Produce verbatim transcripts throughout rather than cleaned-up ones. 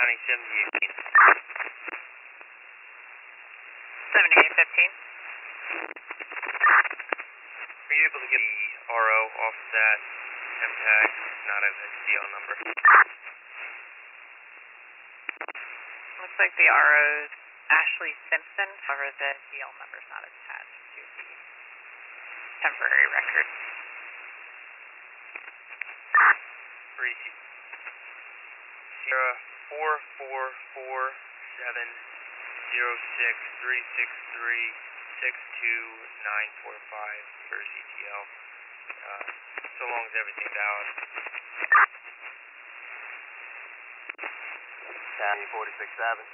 County seventy-eight fifteen. seventy-eight fifteen. Are you able to get the R O off of that M tag? Not a D L number. Looks like the R O's Ashley Simpson, however the D L number is not attached to the temporary record. Three Sierra four four four seven zero six three six three six two nine four five for C T L. Uh, so long as everything's out. County forty-six seven.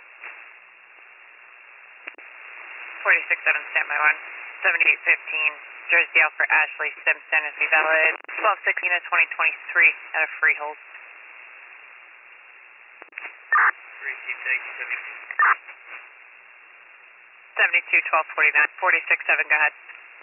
forty-six seven, standby one. seventy-eight fifteen, Jersey Alpha for Ashley Simpson is valid. twelve sixteen of twenty twenty-three at a freehold. Receive, thank you, seventy-two. seventy-two twelve forty-nine, forty-six seven, go ahead.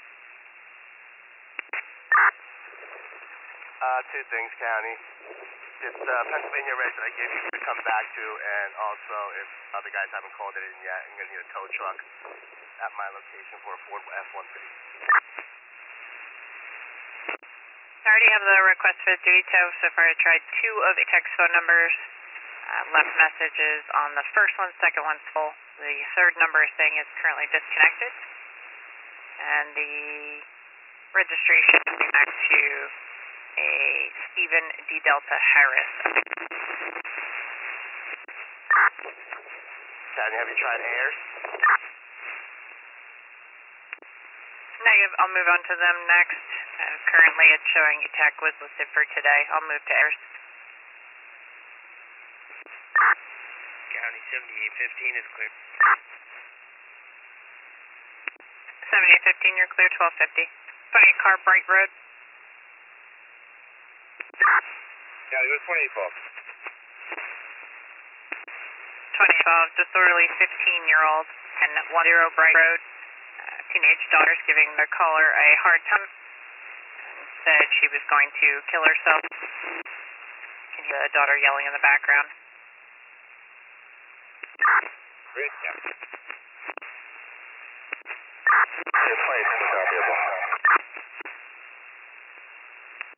Uh, two things, County. It's uh, Pennsylvania race that I gave you to come back to, and also if other guys haven't called it in yet, I'm going to need a tow truck at my location for a Ford F one fifty. I already have the request for the duty tow. So far I tried two of the text phone numbers, uh, left messages on the first one, second one's full. The third number is saying it's currently disconnected, and the registration is back to a Stephen D. Delta Harris. County, have you tried Ayers? Negative, I'll move on to them next. Uh, currently it's showing a tech was listed for today. I'll move to Ayers. County seventy-eight fifteen is clear. seventy-eight fifteen, you're clear, twelve fifty. twenty-eight Carbright Road. County, what's twenty-eight twelve? twenty twelve, disorderly fifteen-year-old and one zero Bright Road. Uh, teenage daughter's giving the caller a hard time and said she was going to kill herself. Can hear the daughter yelling in the background. Great, yeah. twenty-six,